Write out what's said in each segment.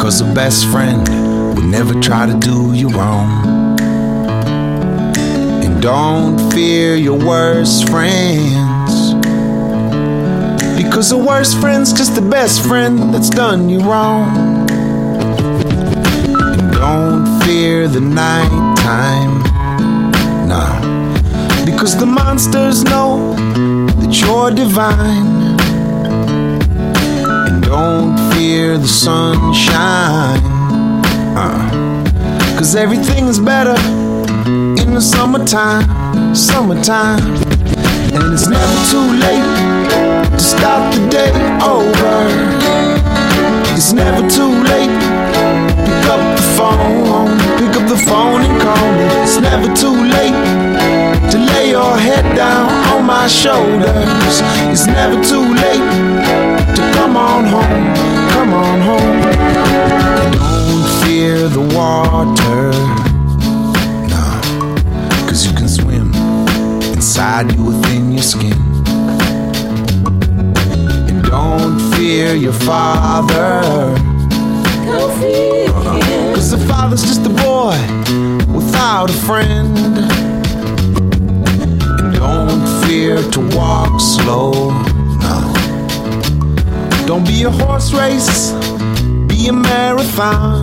'Cause a best friend will never try to do you wrong. And don't fear your worst friends, because the worst friend's just the best friend that's done you wrong. And don't fear the nighttime, nah, because the monsters know that you're divine. And don't fear the sunshine, 'cause everything's better in the summertime, summertime. And it's never too late to start the day over. It's never too late. Pick up the phone and call me. It's never too late to lay your head down on my shoulders. It's never too late to come on home, come on home. Don't fear the water, no, 'cause you can swim inside you within your skin. And don't fear your father, Don't fear him. 'cause the father's just a boy without a friend. And don't fear to walk slow, no. Don't be a horse race, be a marathon.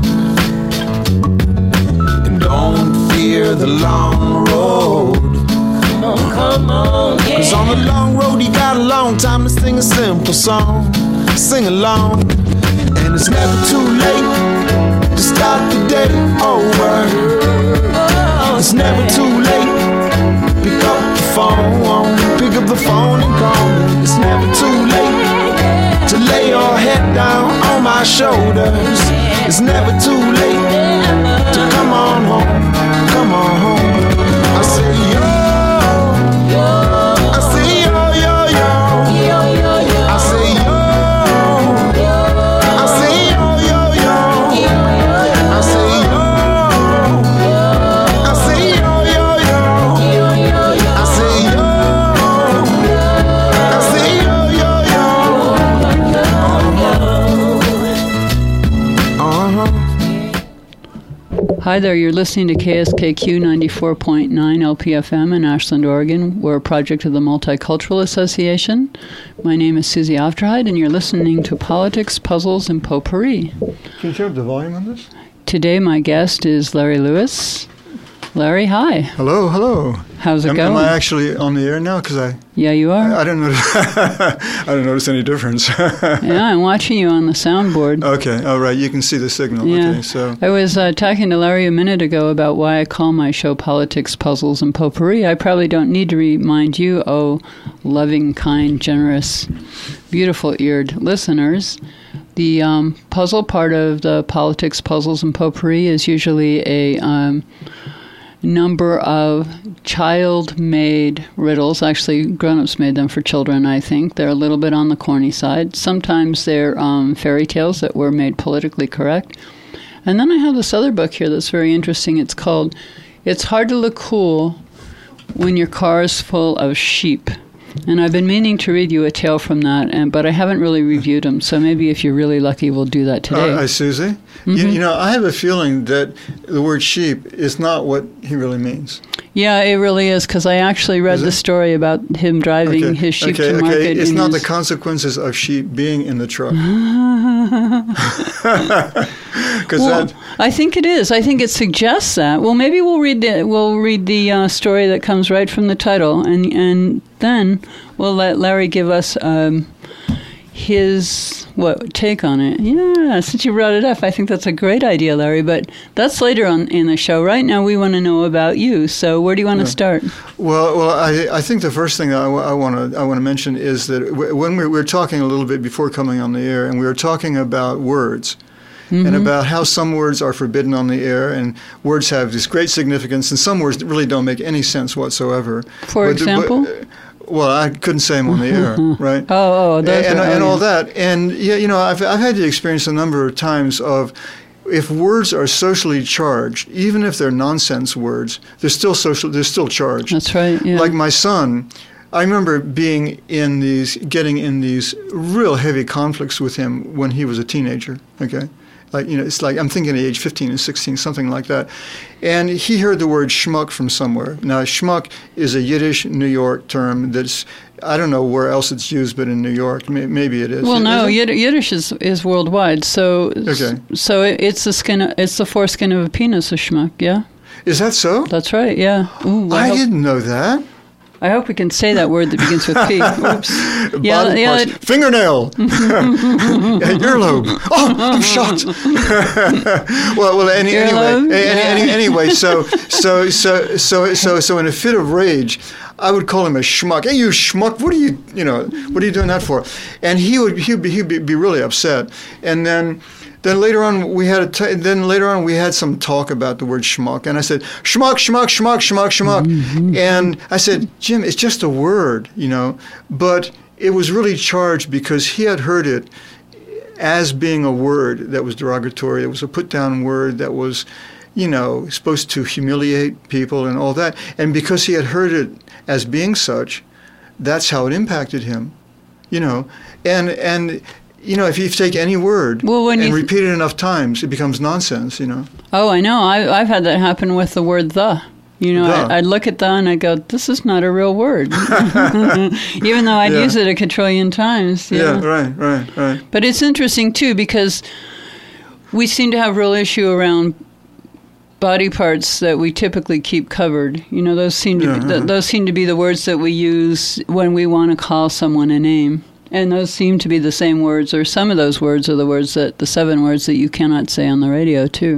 And don't fear the long road, Come on, yeah. 'cause on the long road you got a long time to sing a simple song. Sing along. And it's never too late to start the day over. It's never too late. Pick up the phone and call me. It's never too late to lay your head down on my shoulders. It's never too late to come on home, come on home. I say yo, I say yo, yo, yo. I say yo, I say yo, yo, yo. I say yo, I say yo, yo, yo. I say yo, I say yo, yo, yo. Hi there, you're listening to KSKQ 94.9 LPFM in Ashland, Oregon. We're a project of the Multicultural Association. My name is Susie Afterhide, and you're listening to Politics, Puzzles, and Potpourri. Can you turn up the volume on this? Today, my guest is Larry Lewis. Larry, hi. Hello, hello. How's it going? Am I actually on the air now? Because Yeah, you are. I don't notice. I don't notice any difference. Yeah, I'm watching you on the soundboard. Okay, all right. You can see the signal. Yeah. Okay, so I was talking to Larry a minute ago about why I call my show Politics, Puzzles, and Potpourri. I probably don't need to remind you, oh, loving, kind, generous, beautiful-eared listeners. The puzzle part of the Politics, Puzzles, and Potpourri is usually a number of child-made riddles. Actually, grown-ups made them for children, I think. They're a little bit on the corny side. Sometimes they're fairy tales that were made politically correct. And then I have this other book here that's very interesting. It's called It's Hard to Look Cool When Your Car's Full of Sheep. And I've been meaning to read you a tale from that, but I haven't really reviewed them. So maybe if you're really lucky, we'll do that today. Susie, Mm-hmm. you know, I have a feeling that the word sheep is not what he really means. Yeah, it really is, because I actually read the story about him driving his sheep to market. Okay, it's not the consequences of sheep being in the truck. I think it is. I think it suggests that. Well, maybe we'll read the story that comes right from the title, and then we'll let Larry give us his take on it. Yeah, since you brought it up, I think that's a great idea, Larry. But that's later on in the show. Right now, we want to know about you. So, where do you want to start? Well, I think the first thing I want to mention is that when we were talking a little bit before coming on the air, and we were talking about words. Mm-hmm. And about how some words are forbidden on the air, and words have this great significance, and some words really don't make any sense whatsoever. For example? Well, I couldn't say them on the air, right? And all that. And yeah, you know, I've had the experience a number of times of if words are socially charged, even if they're nonsense words, they're still charged. That's right. Yeah. Like my son. I remember getting in these real heavy conflicts with him when he was a teenager, okay? Like, it's like, I'm thinking age 15 and 16, something like that. And he heard the word schmuck from somewhere. Now, schmuck is a Yiddish New York term that's, I don't know where else it's used, but in New York, maybe it is. Well, no, Yiddish is worldwide. So, okay. So it's the foreskin of a penis, a schmuck, yeah? Is that so? That's right, yeah. Ooh, I didn't know that. I hope we can say that word that begins with P. Oops. Body parts. Fingernail. Earlobe. Oh, I'm shocked. Anyway, so in a fit of rage, I would call him a schmuck. Hey, you schmuck! What are you doing that for? And he'd be really upset. And then later on we had some talk about the word schmuck, and I said schmuck, schmuck, schmuck, schmuck, schmuck, and I said, Jim, it's just a word, but it was really charged because he had heard it as being a word that was derogatory. It was a put down word that was, supposed to humiliate people and all that, and because he had heard it as being such, that's how it impacted him, and. If you take any word and repeat it enough times, it becomes nonsense, Oh, I know. I've had that happen with the word the. I'd look at the and I'd go, this is not a real word. Even though I'd use it a quadrillion times. Yeah, right. But it's interesting, too, because we seem to have real issue around body parts that we typically keep covered. Those seem to be the words that we use when we want to call someone a name. And those seem to be the same words, or some of those words are the 7 words that you cannot say on the radio, too.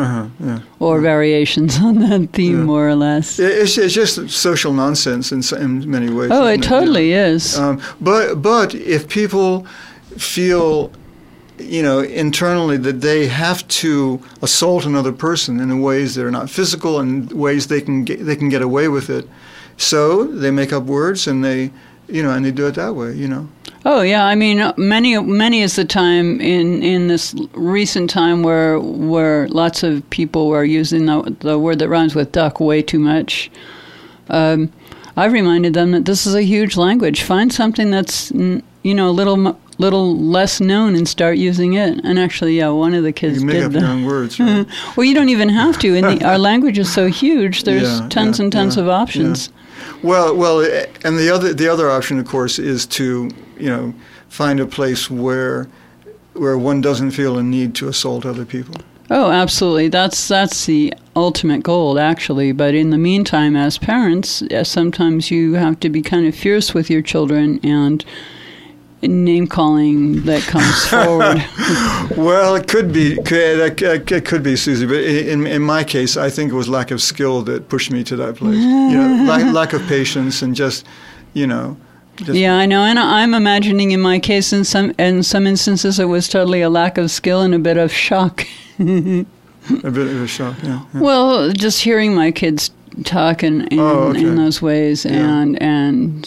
Or variations on that theme, more or less. It's just social nonsense in many ways. Oh, it totally is. But if people feel, internally that they have to assault another person in ways that are not physical and ways they can get away with it, so they make up words and they do it that way, Oh, yeah. I mean, many is the time in this recent time where lots of people were using the word that rhymes with duck way too much. I've reminded them that this is a huge language. Find something that's, a little less known and start using it. And actually, one of the kids did that. You make up your own words, right? Well, you don't even have to. Our language is so huge. There's tons and tons of options. Yeah. Well, and the other option, of course, is to find a place where one doesn't feel a need to assault other people. Oh, absolutely. That's the ultimate goal, actually. But in the meantime, as parents, sometimes you have to be kind of fierce with your children and name calling that comes forward. Well, it could be, Susie. But in my case, I think it was lack of skill that pushed me to that place. Lack of patience and just. Yeah, I know, and I'm imagining in my case, in some instances, it was totally a lack of skill and a bit of shock. A bit of a shock, yeah. Well, just hearing my kids talk in those ways, and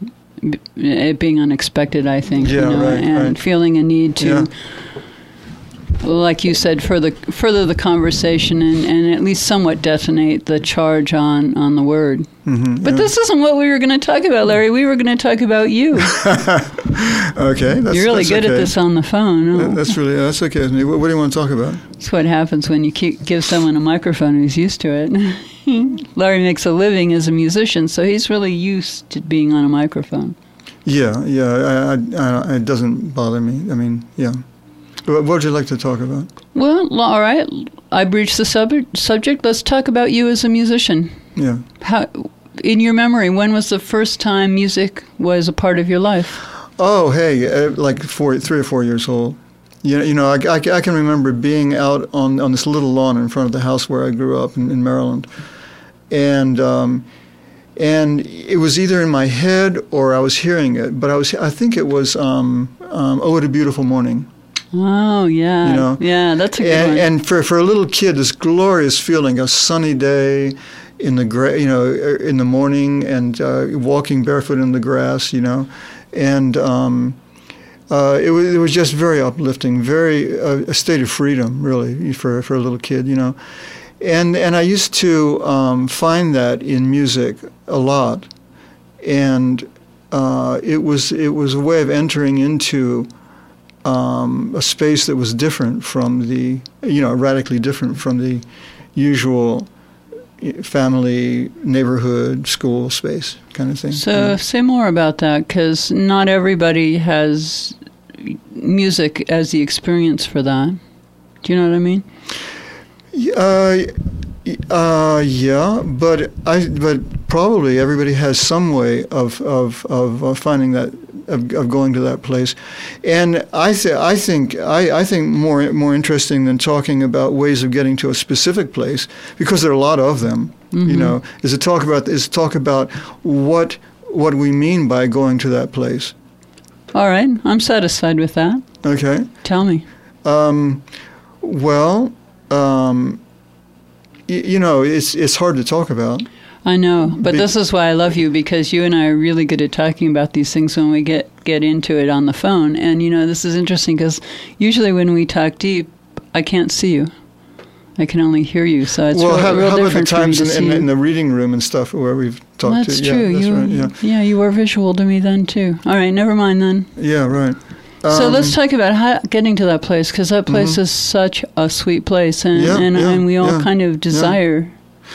it being unexpected, I think, and feeling a need to, like you said, further the conversation and at least somewhat detonate the charge on the word. Mm-hmm, but this isn't what we were going to talk about, Larry. We were going to talk about you. Okay, you're really good at this on the phone. Oh. That's okay with me. What do you want to talk about? That's what happens when you give someone a microphone who's used to it. Larry makes a living as a musician, so he's really used to being on a microphone. Yeah, it doesn't bother me. I mean, yeah. What would you like to talk about? Well, all right. I breached the subject. Let's talk about you as a musician. Yeah. How, in your memory, when was the first time music was a part of your life? Oh, hey, like 3 or 4 years old. I can remember being out on this little lawn in front of the house where I grew up in Maryland, and it was either in my head or I was hearing it. But I think it was "Oh, What a Beautiful Morning." Oh, yeah. Yeah, that's a good one. And for a little kid, this glorious feeling, a sunny day in the in the morning, and walking barefoot in the grass, and it was just very uplifting, very a state of freedom, really, for a little kid, And I used to find that in music a lot, and it was a way of entering into a space that was different from the, radically different from the usual family, neighborhood, school space kind of thing. So say more about that, because not everybody has music as the experience for that. Do you know what I mean? Yeah, but probably everybody has some way of finding that, of going to that place, and I think more interesting than talking about ways of getting to a specific place, because there are a lot of them. Mm-hmm. Is to talk about what we mean by going to that place. All right, I'm satisfied with that. Okay. Tell me. It's hard to talk about. I know, but this is why I love you, because you and I are really good at talking about these things when we get into it on the phone. And, this is interesting, because usually when we talk deep, I can't see you. I can only hear you, so it's real different how about the times for me to see in the reading room and stuff where we've talked That's to? True. Yeah, that's right. Yeah. You were visual to me then, too. All right, never mind then. Yeah, right. So let's talk about getting to that place, because that place is such a sweet place, and we all kind of desire.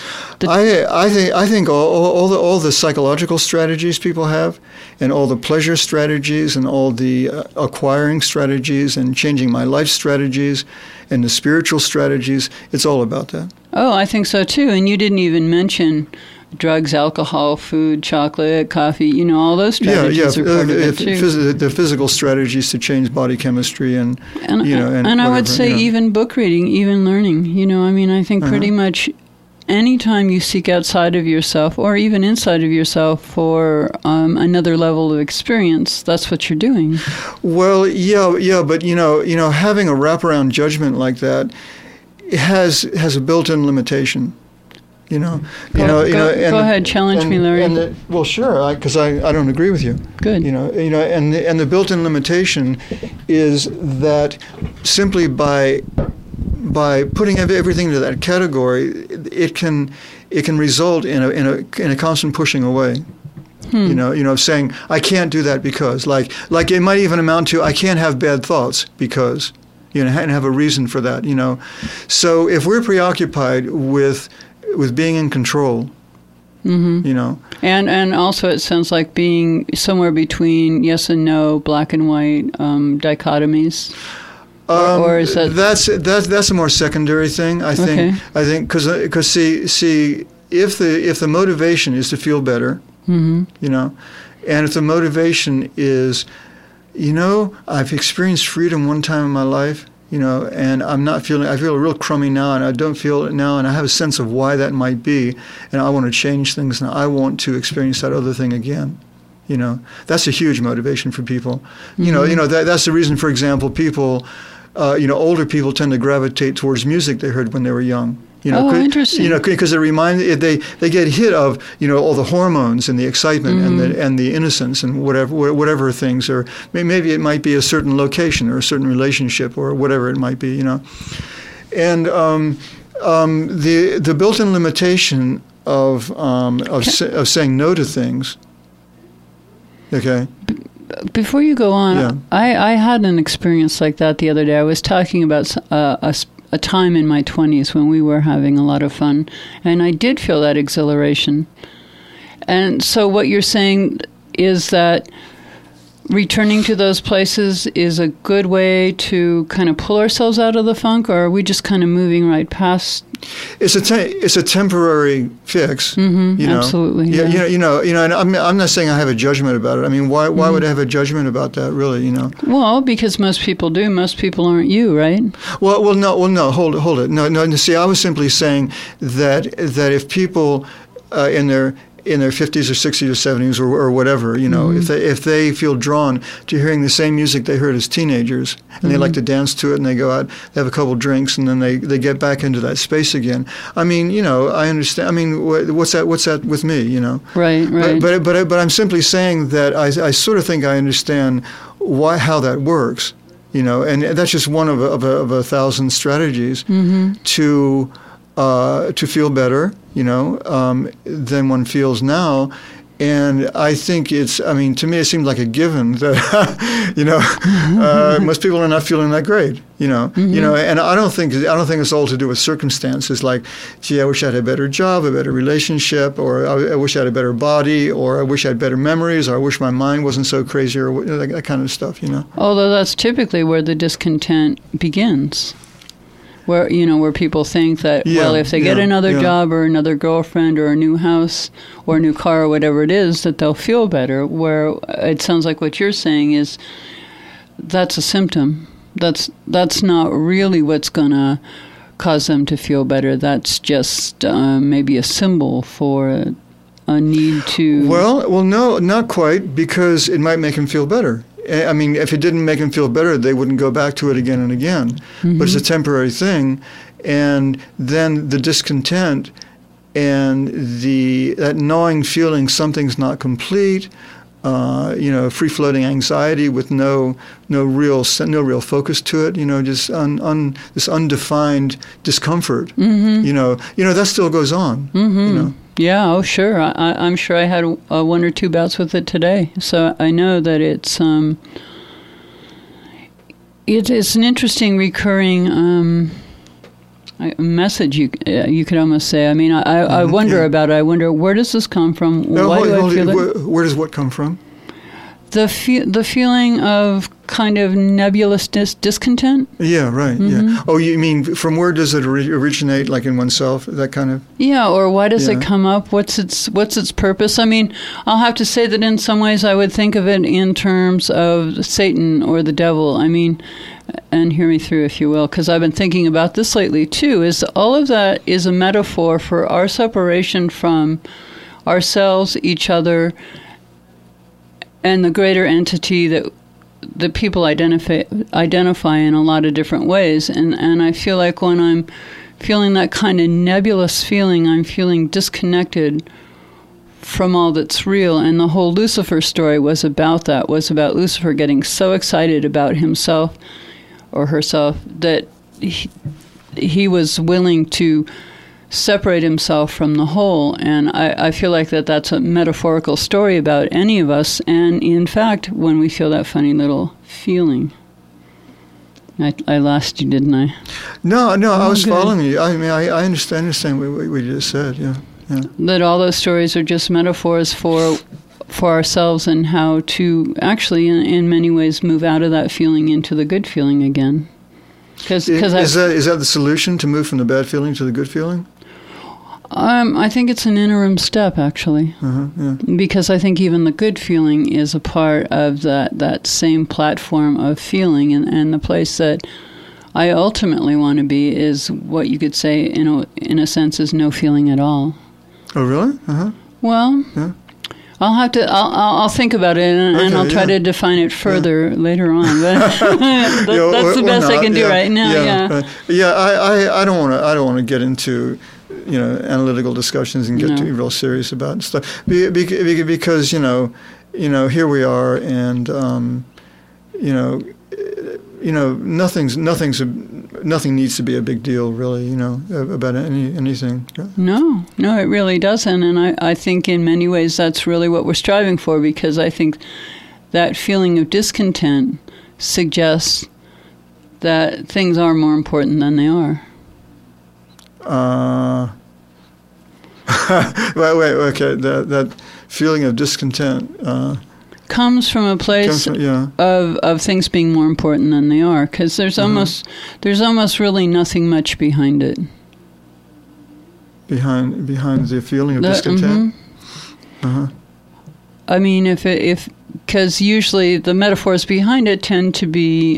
I think all the psychological strategies people have, and all the pleasure strategies, and all the acquiring strategies, and changing my life strategies, and the spiritual strategies, it's all about that. Oh, I think so too. And you didn't even mention drugs, alcohol, food, chocolate, coffee, all those strategies are part of it too. The physical strategies to change body chemistry and I whatever, would say even book reading, even learning. I think pretty much anytime you seek outside of yourself or even inside of yourself for another level of experience, that's what you're doing. Well, yeah, but having a wraparound judgment like that has a built-in limitation. Go ahead, challenge me, Larry. Well, sure, because I don't agree with you. Good. And the built-in limitation is that simply by putting everything into that category, it can result in a constant pushing away. Saying I can't do that because, like it might even amount to I can't have bad thoughts because, and have a reason for that. So if we're preoccupied with being in control, and also it sounds like being somewhere between yes and no, black and white dichotomies. Or is that's a more secondary thing, I think. Okay. I think because see if the motivation is to feel better, and if the motivation is, I've experienced freedom one time in my life, and I feel real crummy now, and I don't feel it now, and I have a sense of why that might be, and I want to change things, and I want to experience that other thing again. That's a huge motivation for people. That's the reason, for example, people, older people tend to gravitate towards music they heard when they were young. Interesting. Because they get hit of all the hormones and the excitement and the innocence and whatever things, or maybe it might be a certain location or a certain relationship or whatever it might be. And the built-in limitation of saying no to things. Okay. Before you go on, I had an experience like that the other day. I was talking about a time in my 20s when we were having a lot of fun, and I did feel that exhilaration. And so what you're saying is that returning to those places is a good way to kind of pull ourselves out of the funk, or are we just kind of moving right past? It's a temporary fix. Absolutely. Yeah. And I'm not saying I have a judgment about it. I mean, why would I have a judgment about that, really? Well, because most people do. Most people aren't you, right? Well, no. Hold it. No. See, I was simply saying that if people in their 50s or 60s or 70s or whatever, if they feel drawn to hearing the same music they heard as teenagers, and they like to dance to it, and they go out, they have a couple drinks, and then they get back into that space again. I mean, I understand. I mean, what's that with me, Right. But I'm simply saying that I sort of think I understand how that works, and that's just one of a thousand strategies to feel better, than one feels now, And I think to me, it seemed like a given that, most people are not feeling that great, and I don't think it's all to do with circumstances like, gee, I wish I had a better job, a better relationship, or I wish I had a better body, or I wish I had better memories, or I wish my mind wasn't so crazy, or that kind of stuff, Although that's typically where the discontent begins. Where people think that, if they get another job or another girlfriend or a new house or a new car or whatever it is, that they'll feel better. Where it sounds like what you're saying is that's a symptom. That's not really what's going to cause them to feel better. That's just maybe a symbol for a need to... Well, no, not quite, because it might make them feel better. I mean, if it didn't make them feel better, they wouldn't go back to it again and again. Mm-hmm. But it's a temporary thing. And then the discontent and that gnawing feeling something's not complete, free-floating anxiety with no real focus to it, just this undefined discomfort, that still goes on, Mm-hmm. Yeah, oh sure. I'm sure I had one or two bouts with it today. So I know that it's an interesting recurring message. You could almost say. I mean, I wonder about it. I wonder, where does this come from? Why do I feel it? Where does what come from? The feeling of kind of nebulous discontent. Yeah, right. Mm-hmm. Yeah. Oh, you mean from where does it originate? Like in oneself, that kind of. Yeah, or why does it come up? What's its purpose? I mean, I'll have to say that in some ways I would think of it in terms of Satan or the devil. I mean, and hear me through, if you will, because I've been thinking about this lately too. Is all of that is a metaphor for our separation from ourselves, each other, and the greater entity that people identify in a lot of different ways. And I feel like when I'm feeling that kind of nebulous feeling, I'm feeling disconnected from all that's real. And the whole Lucifer story was about that, was about Lucifer getting so excited about himself or herself that he was willing to separate himself from the whole. And I feel like that's a metaphorical story about any of us. And in fact, when we feel that funny little feeling. I lost you, didn't I? No, I was following you. I mean, I understand what you just said, yeah. That all those stories are just metaphors for ourselves and how to actually, in many ways, move out of that feeling into the good feeling again. Is that the solution, to move from the bad feeling to the good feeling? I think it's an interim step, actually, because I think even the good feeling is a part of that same platform of feeling, and the place that I ultimately want to be is what you could say, in a sense, is no feeling at all. Oh, really? Well, I'll have to. I'll think about it, and I'll try to define it further later on. But that's the best I can do right now. I don't want to get into analytical discussions and get too real serious about stuff because here we are, and nothing needs to be a big deal, really, about anything. No, it really doesn't. And I think in many ways that's really what we're striving for, because I think that feeling of discontent suggests that things are more important than they are. Wait, okay, that feeling of discontent comes from a place of things being more important than they are, because there's almost really nothing much behind it. Behind the feeling of discontent. I mean, because usually the metaphors behind it tend to be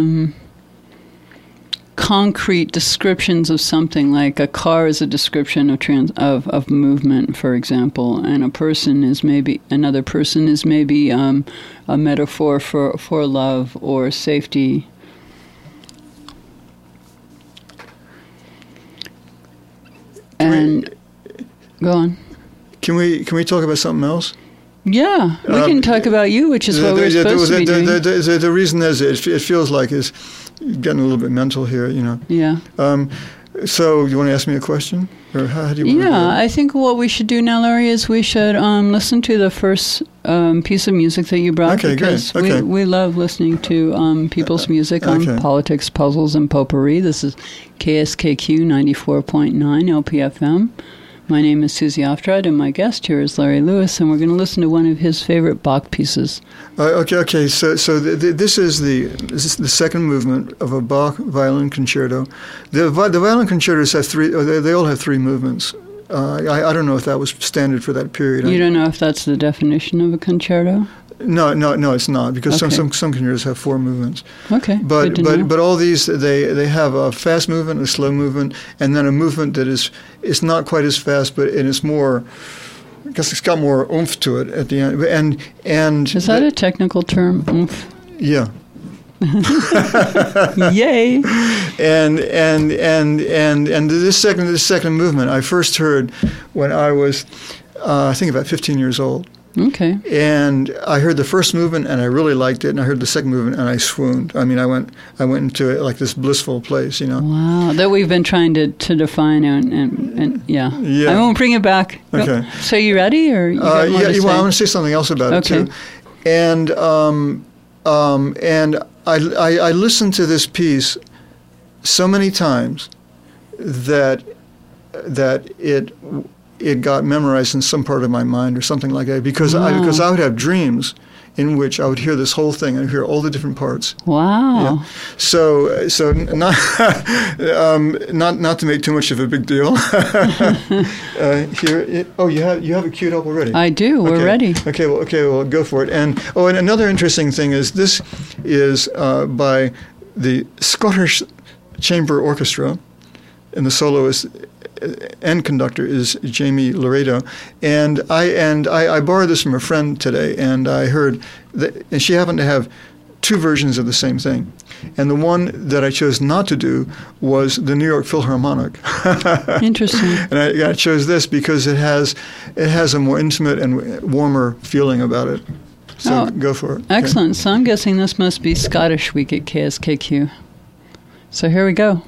concrete descriptions of something. Like a car is a description of movement, for example, and another person is maybe a metaphor for love or safety. Go on. Can we talk about something else? Yeah, we can talk about you, which is what we're supposed to be doing. The reason is it feels like it's getting a little bit mental here, Yeah. So you want to ask me a question, or how do you? Want Yeah, to I think what we should do now, Larry, is we should listen to the first piece of music that you brought. Okay, because great. Okay. we love listening to people's music on Okay. politics, puzzles, and potpourri. This is KSKQ 94.9 LPFM. My name is Susie Oftrad, and my guest here is Larry Lewis, and we're going to listen to one of his favorite Bach pieces. Okay. So this is the second movement of a Bach violin concerto. The violin concertos have three. They all have three movements. I don't know if that was standard for that period. You don't know if that's the definition of a concerto? No, it's not, because Okay. some concertos have four movements. Okay. But good to know. but all these they have a fast movement, a slow movement, and then a movement that is not quite as fast, but it is more. I guess it's got more oomph to it at the end. And Is that a technical term? Oomph. Yeah. Yay! And this second movement I first heard when I was I think about 15 years old. Okay. And I heard the first movement and I really liked it, and I heard the second movement and I swooned. I mean, I went into it like this blissful place, you know. Wow, that we've been trying to define and yeah. Yeah. I won't bring it back. Okay. So you ready, or you got more to say? Well, I want to say something else about Okay. it too. And I listened to this piece so many times that it got memorized in some part of my mind or something like that, because I would have dreams in which I would hear this whole thing and hear all the different parts. Wow. Yeah. So not not to make too much of a big deal. You have it queued up already. I do. We're Okay. ready. Okay. Well, go for it. And another interesting thing is this is by the Scottish Chamber Orchestra, and the soloist and conductor is Jamie Laredo, and I borrowed this from a friend today, and I heard that, and she happened to have two versions of the same thing, and the one that I chose not to do was the New York Philharmonic. Interesting. And I chose this because it has a more intimate and warmer feeling about it. So go for it. Excellent. So I'm guessing this must be Scottish Week at KSKQ. So here we go.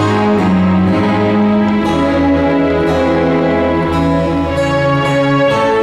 Okay.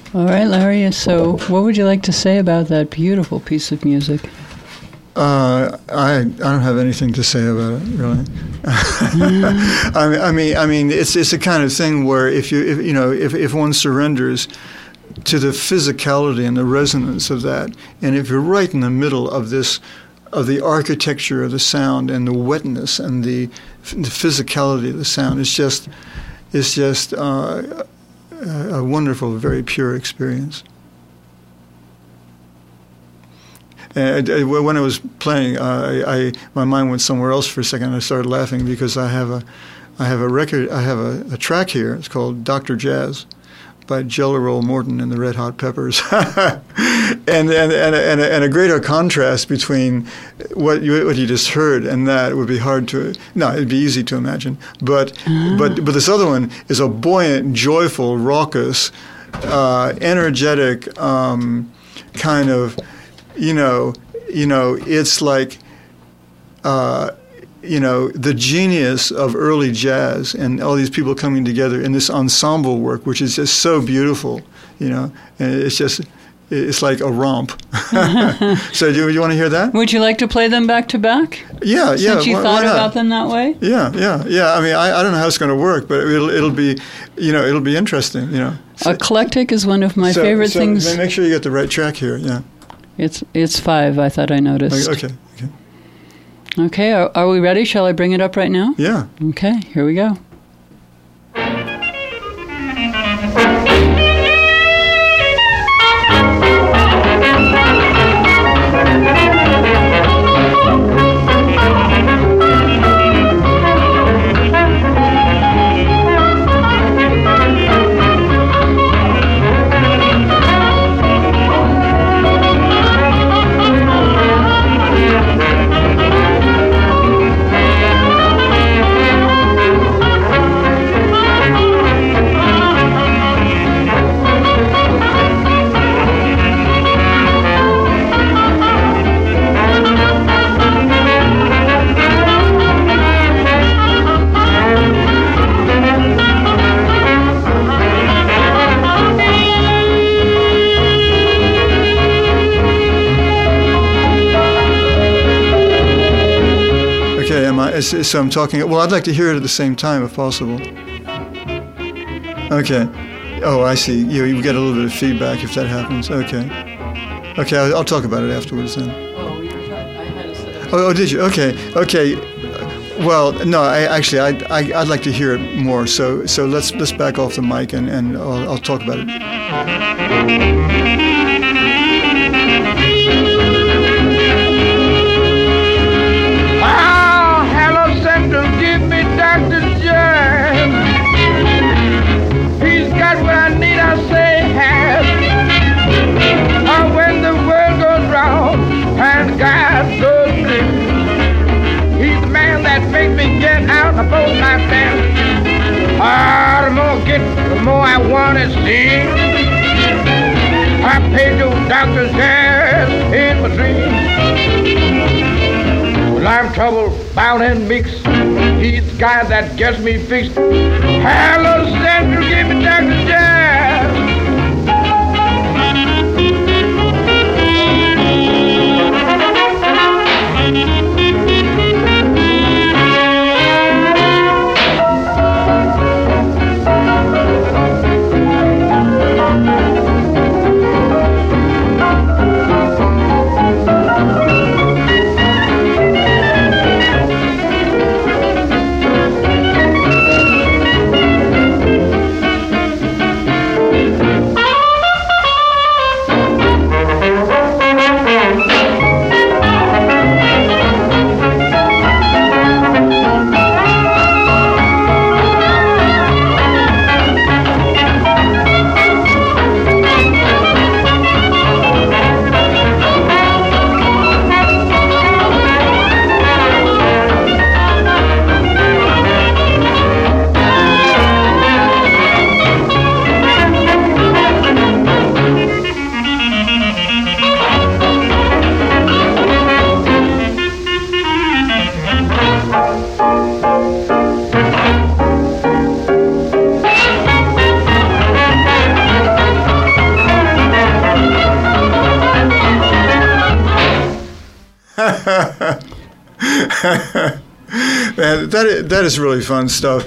All right, Larry. So, what would you like to say about that beautiful piece of music? I don't have anything to say about it, really. I mean, it's a kind of thing where if one surrenders to the physicality and the resonance of that, and if you're right in the middle of this, of the architecture of the sound and the wetness and the physicality of the sound, it's just a wonderful, very pure experience. And when I was playing, my mind went somewhere else for a second. I started laughing because I have a track here. It's called Dr. Jazz by Jelly Roll Morton and the Red Hot Peppers, and a greater contrast between what you just heard and that would be hard to. No, it'd be easy to imagine. But this other one is a buoyant, joyful, raucous, energetic kind of. It's like, the genius of early jazz and all these people coming together in this ensemble work, which is just so beautiful, and it's like a romp. So do you want to hear that? Would you like to play them back to back? Yeah. Since you thought about them that way? Yeah. I mean, I don't know how it's going to work, but it'll be interesting, So, Eclectic is one of my favorite things. So make sure you get the right track here, yeah. It's 5, I thought I noticed. Okay. Are we ready? Shall I bring it up right now? Yeah. Okay, here we go. So I'm talking. Well, I'd like to hear it at the same time, if possible. Okay. Oh, I see. You get a little bit of feedback if that happens. Okay. I'll talk about it afterwards then. Oh, I had a set of... Oh, did you? Okay. Well, no. I'd like to hear it more. So let's back off the mic and I'll talk about it. Give me Dr. Jazz. He's got what I need, I say has. Oh, when the world goes round and God goes blue, he's the man that makes me get out of both my fence. The more I get, the more I want to see. I paid your Dr. Jazz in my dreams. When I'm troubled, bound and mixed, he's the guy that gets me fixed. Hello, Central, give me Dr. Jazz. Man, that is really fun stuff.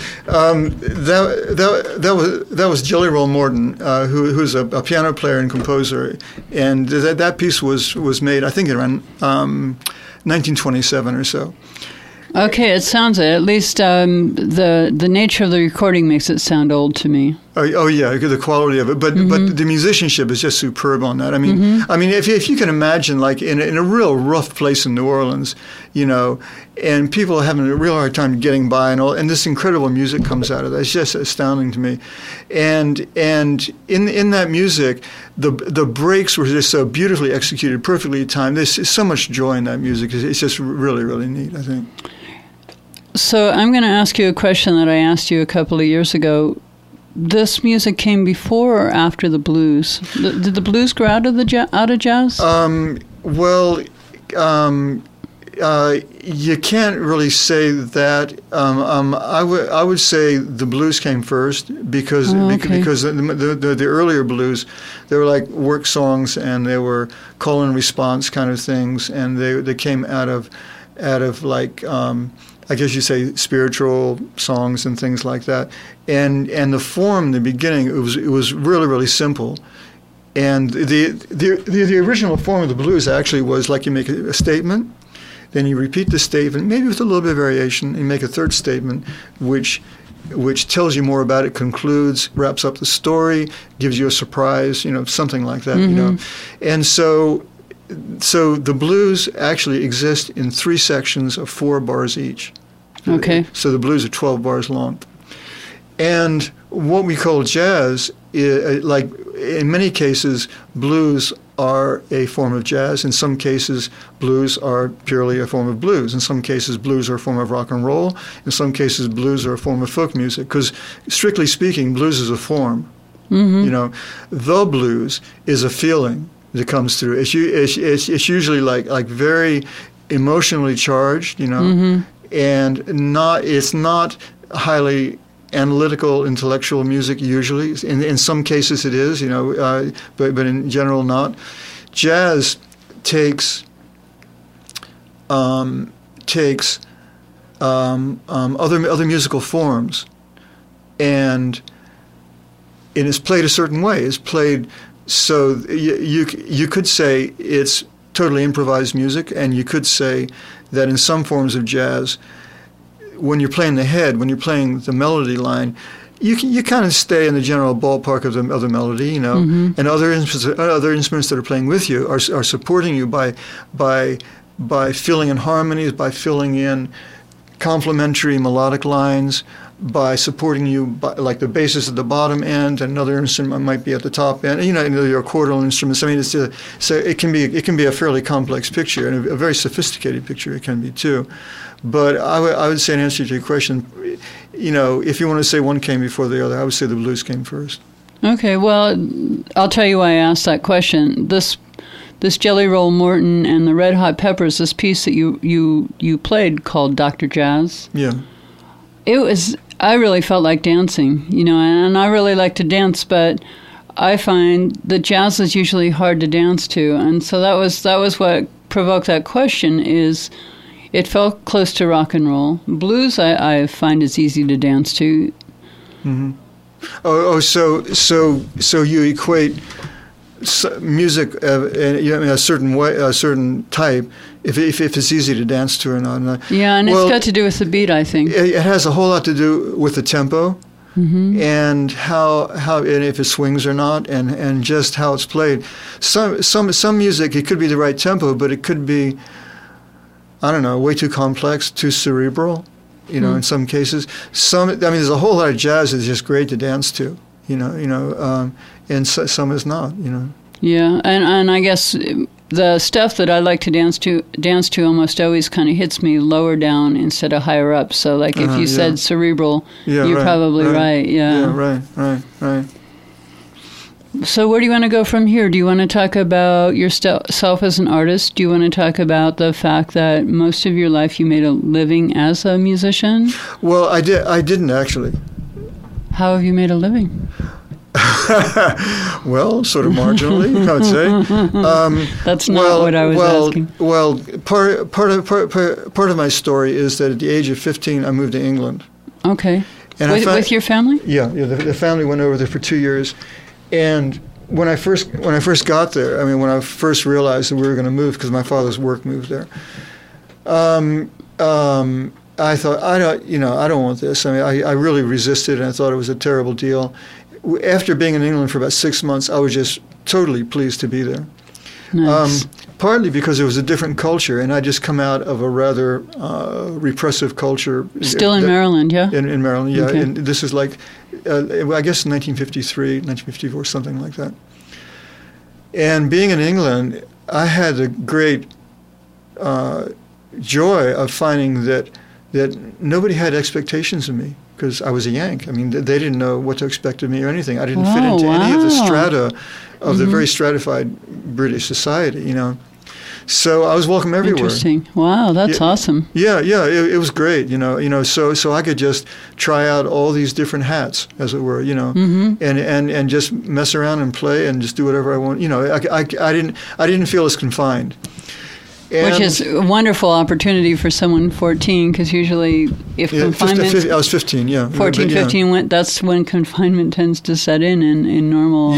That was Jelly Roll Morton, who's a piano player and composer, and that piece was made, I think, around 1927 or so. Okay, it sounds it. At least the nature of the recording makes it sound old to me. Oh yeah, the quality of it, but the musicianship is just superb on that. I mean, if you can imagine, like in a real rough place in New Orleans, you know, and people are having a real hard time getting by, and this incredible music comes out of that. It's just astounding to me, and in that music, the breaks were just so beautifully executed, perfectly timed. There's so much joy in that music. It's just really, really neat, I think. So I'm going to ask you a question that I asked you a couple of years ago. This music came before or after the blues? Did the blues grow out of jazz? You can't really say that. I would say the blues came first because the earlier blues, they were like work songs and they were call and response kind of things, and they came out of like I guess you say spiritual songs and things like that. And the form in the beginning, it was really, really simple. And the original form of the blues actually was like you make a statement, then you repeat the statement, maybe with a little bit of variation, and you make a third statement, which tells you more about it, concludes, wraps up the story, gives you a surprise, you know, something like that, you know. And so the blues actually exist in 3 sections of 4 bars each. Okay. So the blues are 12 bars long. And what we call jazz, like in many cases, blues are a form of jazz. In some cases, blues are purely a form of blues. In some cases, blues are a form of rock and roll. In some cases, blues are a form of folk music. Because strictly speaking, blues is a form. You know, the blues is a feeling that comes through. It's usually like very emotionally charged, you know, and it's not highly analytical, intellectual music usually. In some cases it is, you know, but in general not. Jazz takes other musical forms, and it's played a certain way. It's played so you could say it's totally improvised music, and you could say that in some forms of jazz, when you're playing the head, when you're playing the melody line, you kind of stay in the general ballpark of the melody, you know, and other instruments that are playing with you are supporting you by filling in harmonies, by filling in complementary melodic lines, by supporting you by, like the bass is at the bottom end, and another instrument might be at the top end. You know, your chordal instruments. I mean, so it can be a fairly complex picture, and a very sophisticated picture it can be too. But I would say, in answer to your question, you know, if you want to say one came before the other, I would say the blues came first. Okay, well, I'll tell you why I asked that question. This Jelly Roll Morton and the Red Hot Peppers, this piece that you played called Dr. Jazz. Yeah. I really felt like dancing, you know, and I really like to dance, but I find that jazz is usually hard to dance to, and so that was what provoked that question. Is it felt close to rock and roll. Blues I find is easy to dance to. So you equate music in a certain way, a certain type, if it's easy to dance to or not. Yeah, and it's got to do with the beat, I think. It has a whole lot to do with the tempo, and how and if it swings or not, and just how it's played. Some music, it could be the right tempo, but it could be, I don't know, way too complex, too cerebral, you know, in some cases. There's a whole lot of jazz that's just great to dance to, and some is not, you know. Yeah, and I guess the stuff that I like to dance to almost always kind of hits me lower down instead of higher up. So, like, if you said cerebral, you're probably right. Yeah. Yeah, right. So where do you want to go from here? Do you want to talk about yourself as an artist? Do you want to talk about the fact that most of your life you made a living as a musician? Well, I didn't actually. How have you made a living? Well, sort of marginally, I would say. That's not what I was asking. Well, part of my story is that at the age of 15, I moved to England. Okay. And with your family? Yeah. The family went over there for 2 years, and when I first got there, I mean, when I first realized that we were going to move, because my father's work moved there, I thought, I don't want this. I mean, I really resisted, and I thought it was a terrible deal. After being in England for about 6 months, I was just totally pleased to be there. Nice. Partly because it was a different culture, and I just come out of a rather repressive culture. Still in Maryland, yeah? In Maryland, yeah. Okay. And this is like, I guess 1953, 1954, something like that. And being in England, I had the great joy of finding that nobody had expectations of me, because I was a Yank. I mean, they didn't know what to expect of me or anything. I didn't fit into any of the strata of the very stratified British society, you know. So I was welcome everywhere. Interesting. Wow, that's awesome. Yeah, it was great, you know. So I could just try out all these different hats, as it were, you know, and just mess around and play and just do whatever I want. You know, I didn't feel as confined. And which is a wonderful opportunity for someone 14, because usually if confinement... I was 15, yeah. 14, 15, that's when confinement tends to set in normal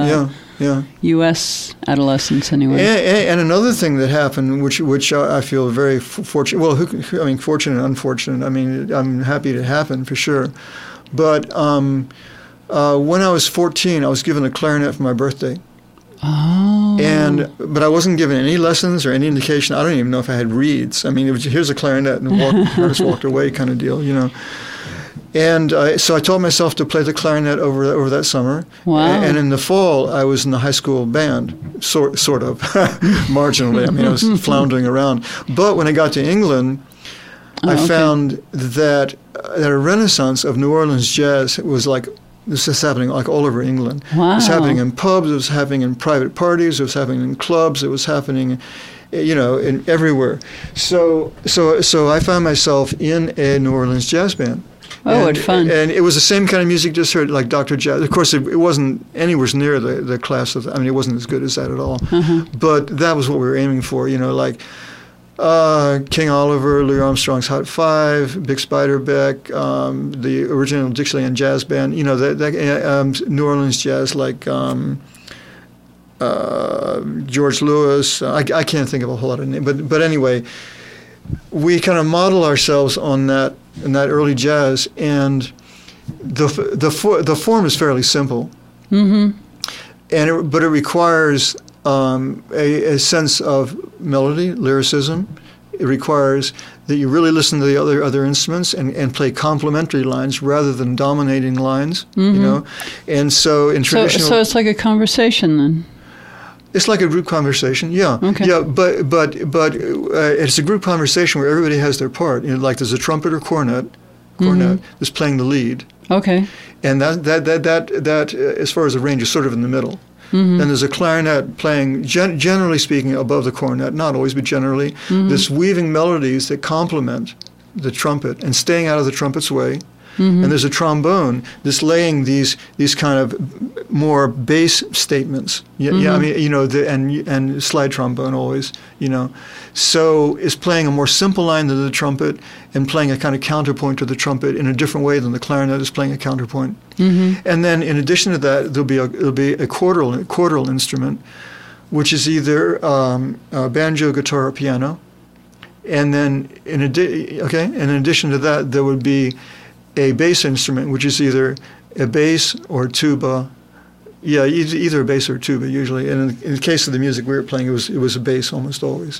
U.S. adolescence anyway. And another thing that happened, which I feel very fortunate, well, fortunate and unfortunate, I mean, I'm happy it happened for sure. But when I was 14, I was given a clarinet for my birthday. Oh. But I wasn't given any lessons or any indication. I don't even know if I had reeds. I mean, it was, here's a clarinet and I just walked away kind of deal, you know. And so I taught myself to play the clarinet over that summer. Wow. And in the fall, I was in the high school band, sort of, marginally. I mean, I was floundering around. But when I got to England, I found that a renaissance of New Orleans jazz was like, this is happening like all over England. Wow. It was happening in pubs, it was happening in private parties, it was happening in clubs, it was happening, you know, in everywhere. So I found myself in a New Orleans jazz band. Oh, what fun. And it was the same kind of music, just heard like Dr. Jazz. Of course, it wasn't anywhere near the class of, I mean, it wasn't as good as that at all. But that was what we were aiming for, you know, like King Oliver, Louis Armstrong's Hot Five, Bix Beiderbecke, the original Dixieland Jazz Band, you know, New Orleans jazz like George Lewis. I can't think of a whole lot of names, but anyway, we kind of model ourselves on that early jazz, and the form is fairly simple, but it requires a sense of melody, lyricism. It requires that you really listen to the other instruments and play complementary lines rather than dominating lines, you know. And so in traditional... So it's like a conversation then? It's like a group conversation, yeah. Okay. Yeah, but it's a group conversation where everybody has their part. You know, like there's a trumpet or cornet that's playing the lead. Okay. And that as far as the range is sort of in the middle. Then there's a clarinet playing, generally speaking, above the cornet, not always, but generally, this weaving melodies that complement the trumpet and staying out of the trumpet's way. And there's a trombone that's laying these kind of more bass statements. Yeah, I mean, you know, and slide trombone always, you know. So it's playing a more simple line than the trumpet and playing a kind of counterpoint to the trumpet in a different way than the clarinet is playing a counterpoint. And then in addition to that, there'll be a chordal instrument, which is either banjo, guitar, or piano. And then in addition to that, there would be a bass instrument, which is either a bass or tuba. Yeah, either a bass or a tuba usually. And in the case of the music we were playing, it was a bass almost always.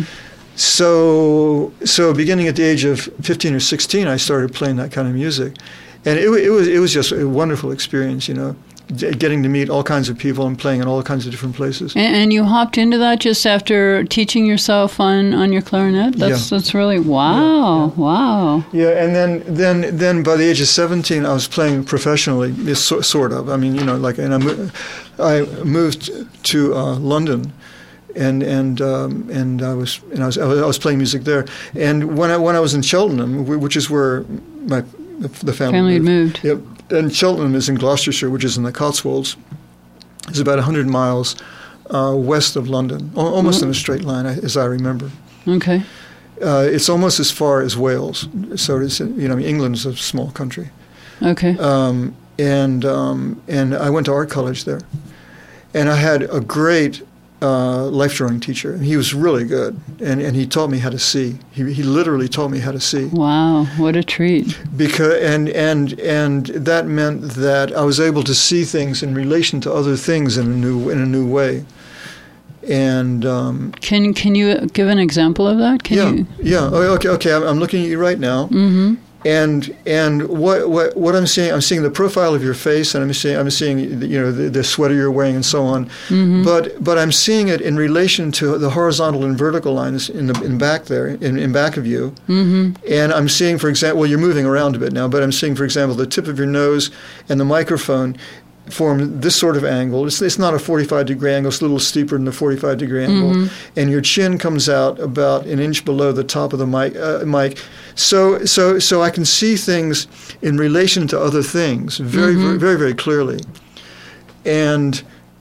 So beginning at the age of 15 or 16, I started playing that kind of music, and it was just a wonderful experience, you know, getting to meet all kinds of people and playing in all kinds of different places. And you hopped into that just after teaching yourself on your clarinet? That's really, wow. Yeah, and then by the age of 17, I was playing professionally, sort of. I mean, you know, like, and I moved to London, and I was playing music there. And when I was in Cheltenham, which is where The Family had moved. Yep. And Cheltenham is in Gloucestershire, which is in the Cotswolds. It's about 100 miles west of London, almost in a straight line, as I remember. Okay. It's almost as far as Wales. So it's, England's a small country. Okay. And I went to art college there. And I had a great life drawing teacher. He was really good, and he taught me how to see. He literally taught me how to see. Wow, what a treat! Because and that meant that I was able to see things in relation to other things in a new way. And can you give an example of that? Yeah. Oh, okay. I'm looking at you right now. Mm-hmm. And what I'm seeing the profile of your face, and I'm seeing the sweater you're wearing and so on. Mm-hmm. But I'm seeing it in relation to the horizontal and vertical lines in back there, in back of you. Mm-hmm. And I'm seeing, for example, you're moving around a bit now, but I'm seeing, for example, the tip of your nose and the microphone form this sort of angle. It's not a 45-degree angle. It's a little steeper than the 45-degree angle. Mm-hmm. And your chin comes out about an inch below the top of the mic. So I can see things in relation to other things very, very, very, very clearly. And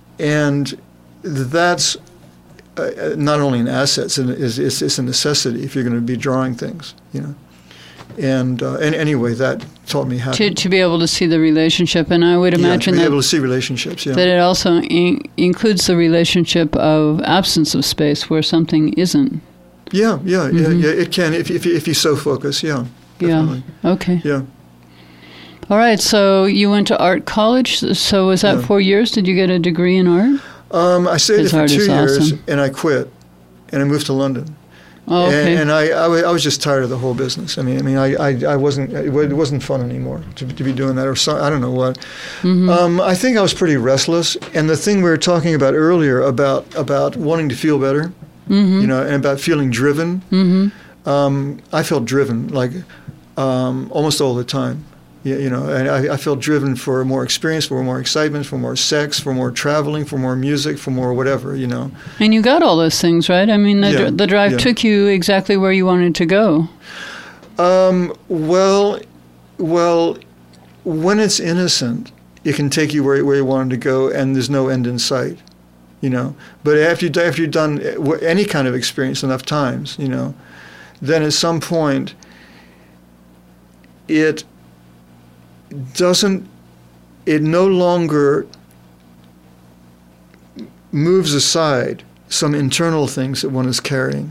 that's not only an asset, it's a necessity if you're going to be drawing things, And anyway, that taught me how to be able to see the relationship, and I would imagine to be able to see relationships. Yeah. That it also includes the relationship of absence of space where something isn't. Yeah. It can if you so focus. Yeah. Definitely. Yeah. Okay. Yeah. All right. So you went to art college. So was that 4 years? Did you get a degree in art? I stayed there for 2 years, awesome. And I quit, and I moved to London. Oh, okay. And I was just tired of the whole business. I wasn't. It wasn't fun anymore to be doing that, or so, I don't know what. Mm-hmm. I think I was pretty restless. And the thing we were talking about earlier about wanting to feel better, and about feeling driven. Mm-hmm. I felt driven like almost all the time. And I felt driven for more experience, for more excitement, for more sex, for more traveling, for more music, for more whatever, And you got all those things, right? I mean, the drive took you exactly where you wanted to go. Well, when it's innocent, it can take you where you wanted to go, and there's no end in sight, But after you've done any kind of experience enough times, then at some point, it no longer moves aside some internal things that one is carrying,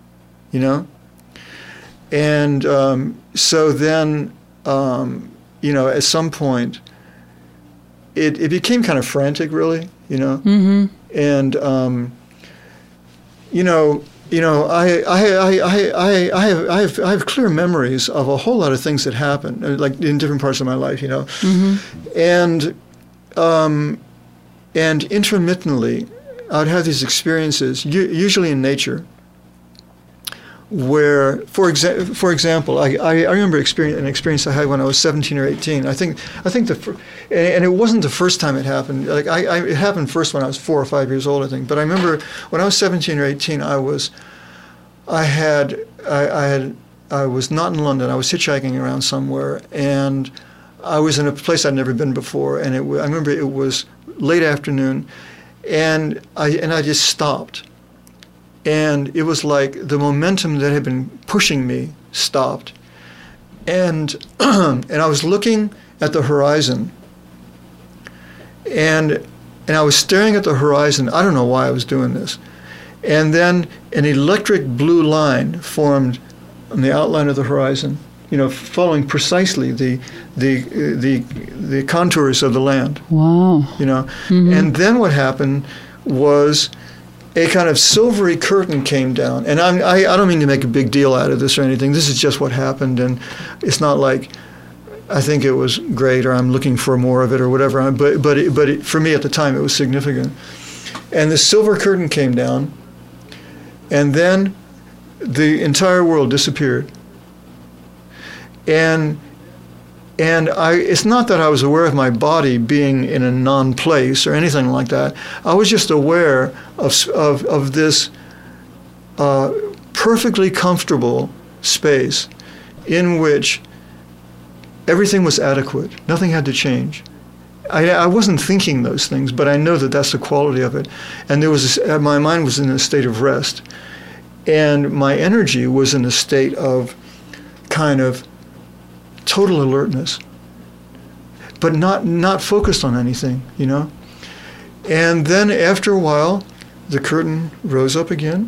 And so then, at some point, it became kind of frantic, really, Mm-hmm. And, I have clear memories of a whole lot of things that happened, like in different parts of my life, Mm-hmm. And intermittently, I would have these experiences, usually in nature, where, for example, I remember an experience I had when I was 17 or 18. I think and it wasn't the first time it happened. Like it happened first when I was 4 or 5 years old, I think. But I remember when I was 17 or 18, I was not in London. I was hitchhiking around somewhere, and I was in a place I'd never been before. And I remember it was late afternoon, and I just stopped. And it was like the momentum that had been pushing me stopped. And I was looking at the horizon. And I was staring at the horizon. I don't know why I was doing this. And then an electric blue line formed on the outline of the horizon, following precisely the contours of the land. Wow. Mm-hmm. And then what happened was a kind of silvery curtain came down. And I don't mean to make a big deal out of this or anything. This is just what happened, and it's not like I think it was great or I'm looking for more of it or whatever. But for me at the time, it was significant. And the silver curtain came down, and then the entire world disappeared. And it's not that I was aware of my body being in a non-place or anything like that. I was just aware of this perfectly comfortable space in which everything was adequate. Nothing had to change. I wasn't thinking those things, but I know that that's the quality of it. And my mind was in a state of rest. And my energy was in a state of kind of total alertness, but not focused on anything, you know. And then after a while, the curtain rose up again.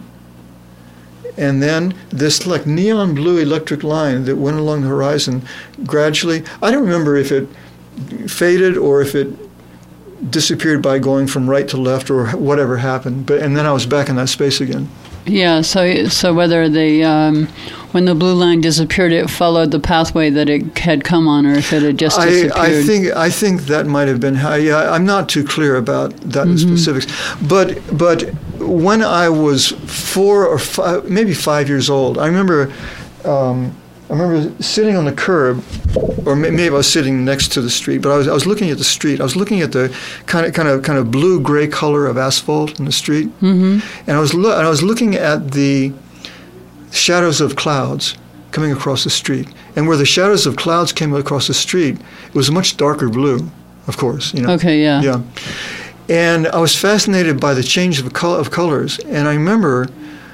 And then this like neon blue electric line that went along the horizon gradually, I don't remember if it faded or if it disappeared by going from right to left or whatever happened. And then I was back in that space again. Yeah, so whether when the blue line disappeared, it followed the pathway that it had come on, or if it had just disappeared. I think that might have been how. Yeah, I'm not too clear about that in specifics. But when I was 4 or 5, maybe 5 years old, I remember sitting on the curb, or maybe I was sitting next to the street, but I was looking at the street. I was looking at the kind of blue-gray color of asphalt in the street, and I was looking at the shadows of clouds coming across the street. And where the shadows of clouds came across the street, it was a much darker blue, of course. You know. Okay. Yeah. Yeah. And I was fascinated by the change of colors, and I remember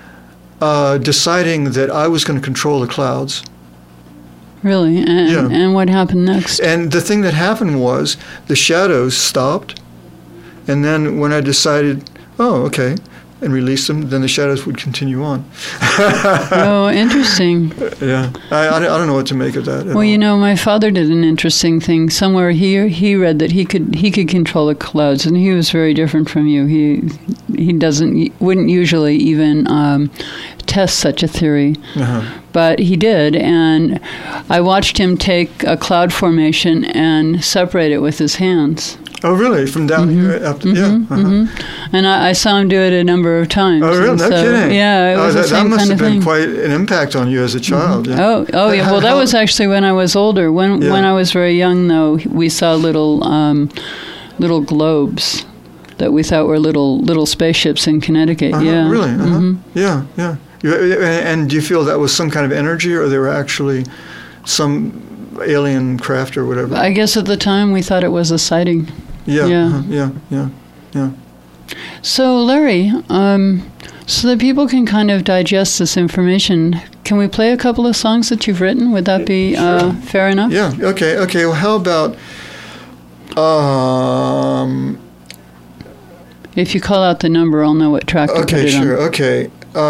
deciding that I was going to control the clouds. Really? And what happened next? And the thing that happened was the shadows stopped, and then when I decided, oh, okay, and released them, then the shadows would continue on. Oh, interesting. Yeah. I don't know what to make of that. Well, you know, my father did an interesting thing. Somewhere he read that he could control the clouds, and he was very different from you. He wouldn't usually even test such a theory. But he did, and I watched him take a cloud formation and separate it with his hands. Oh, really? From down here up to, And I saw him do it a number of times. Oh, really? No kidding. Yeah, it was the same that must kind have of been thing. quite an impact on you as a child. Yeah. Oh, yeah. Well, that was actually when I was older. When I was very young, though, we saw little globes that we thought were little spaceships in Connecticut. Yeah. Really? Yeah, yeah. And do you feel that was some kind of energy, or they were actually some alien craft or whatever? I guess at the time we thought it was a sighting. Yeah. Yeah. So, Larry, so that people can kind of digest this information, can we play a couple of songs that you've written? Would that be fair enough? Yeah. Okay. Well, how about? If you call out the number, I'll know what track to put it on. Okay.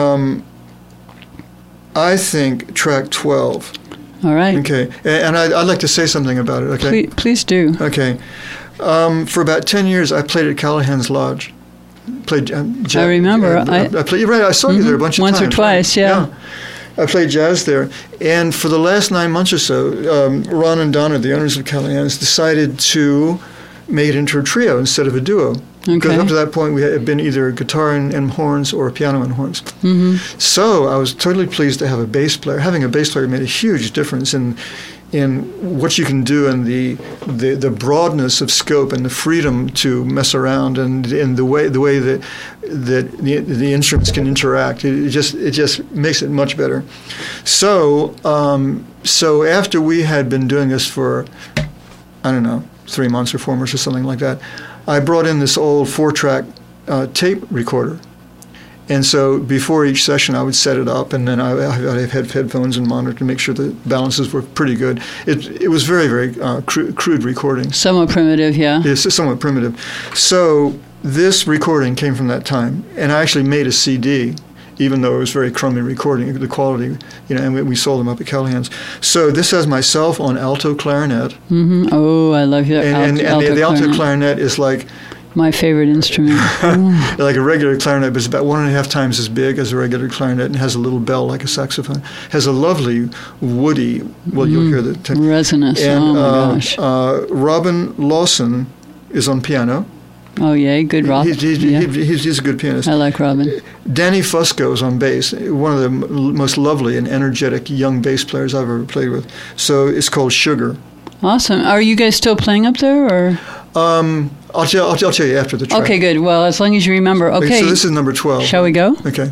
I think track 12. All right. Okay. And I'd like to say something about it. Okay. Please do. Okay. For about 10 years, I played at Callahan's Lodge. Played jazz. I remember. I played. You're right. I saw you there a bunch of times. Once or twice, right? Yeah. I played jazz there, and for the last 9 months or so, Ron and Donna, the owners of Callahan's, decided to make it into a trio instead of a duo. Because up to that point, we had been either a guitar and horns or a piano and horns. So I was totally pleased to have a bass player. Having a bass player made a huge difference in what you can do, and the broadness of scope and the freedom to mess around, and in the way that the instruments can interact. It just makes it much better. So after we had been doing this for, I don't know, 3 months or 4 months or something like that, I brought in this old 4-track tape recorder. And so before each session, I would set it up, and then I had headphones and monitor to make sure the balances were pretty good. It was very, very crude recording. Somewhat primitive, yeah. It's somewhat primitive. So this recording came from that time, and I actually made a CD, even though it was very crummy recording, the quality, and we sold them up at Callahan's. So this has myself on alto clarinet. Oh, I love your and alto clarinet. The alto clarinet is like my favorite instrument. like a regular clarinet, but it's about 1.5 times as big as a regular clarinet, and has a little bell like a saxophone. Has a lovely woody. Well, you'll hear the resonance. And, oh my gosh. Robin Lawson is on piano. Oh yeah, good Rob. He's a good pianist. I like Robin. Danny Fusco is on bass. One of the most lovely and energetic young bass players I've ever played with. So it's called Sugar. Awesome. Are you guys still playing up there, or? I'll tell you after the track. Okay, good. Well, as long as you remember. Okay. So this is number 12. Shall we go? Okay.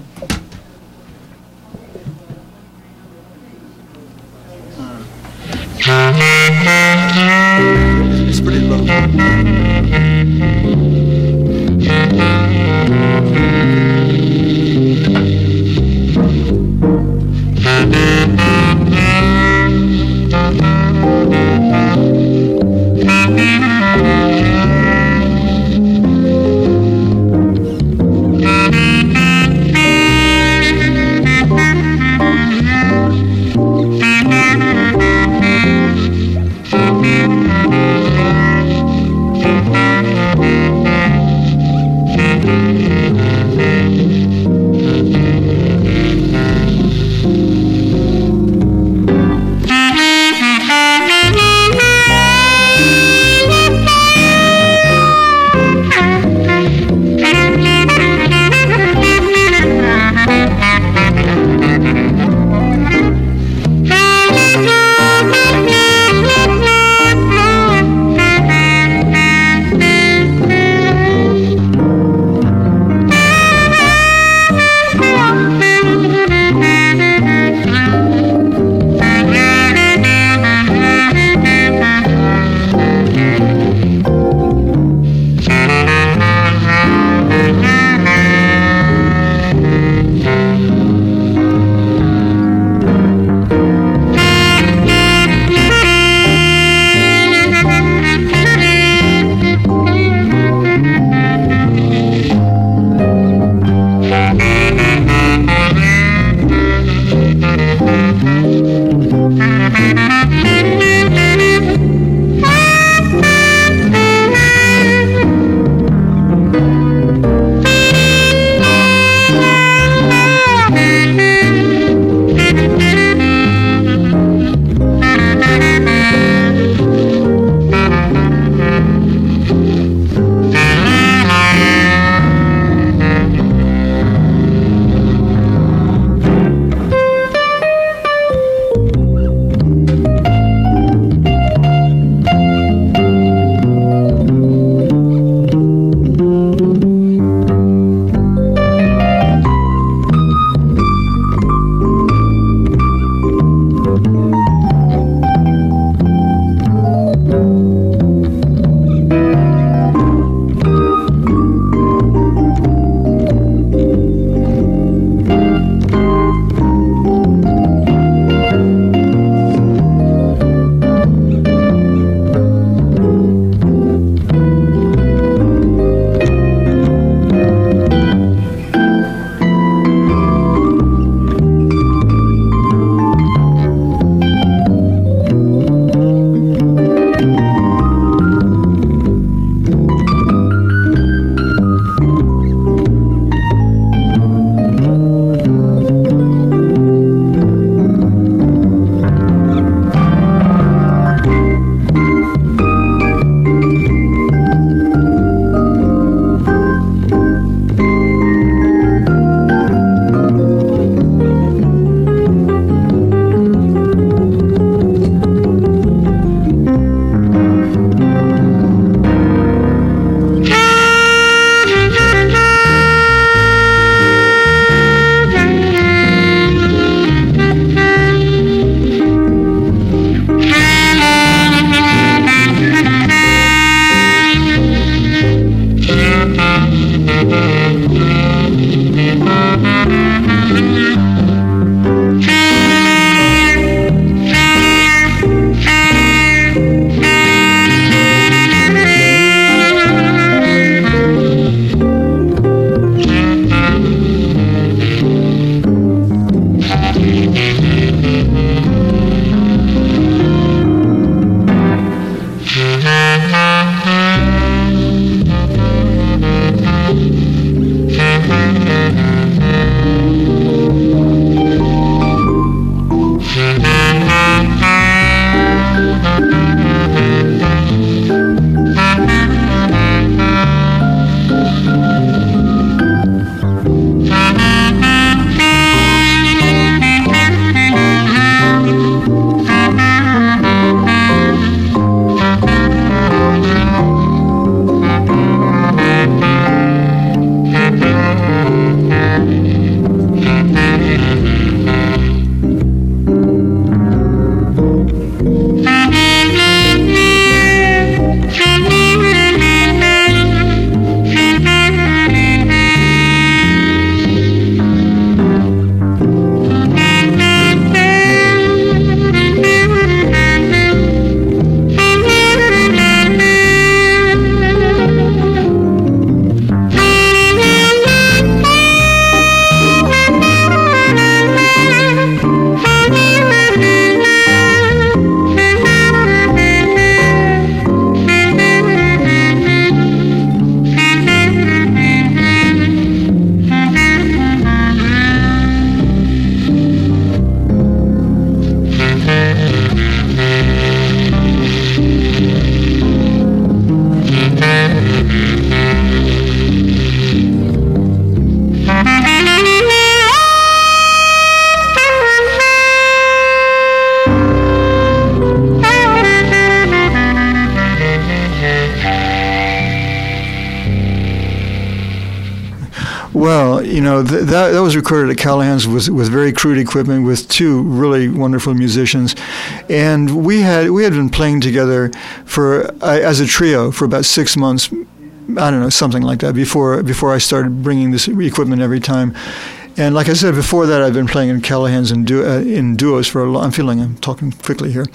Well, that was recorded at Callahan's with very crude equipment with two really wonderful musicians, and we had been playing together as a trio for about 6 months. I don't know, something like that before I started bringing this equipment every time. And like I said, before that, I've been playing in Callahan's in duos for a long. I'm talking quickly here.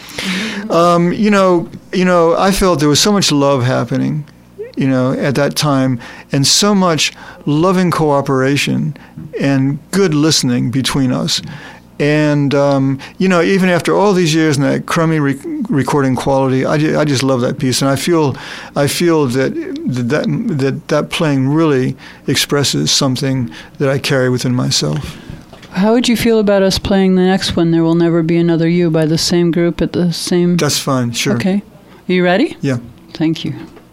I felt there was so much love happening, at that time, and so much loving cooperation and good listening between us. And even after all these years and that crummy recording quality, I just love that piece, and I feel that playing really expresses something that I carry within myself. How would you feel about us playing the next one, There Will Never Be Another You, by the same group at the same... That's fine, sure. Okay. Are you ready? Yeah. Thank you.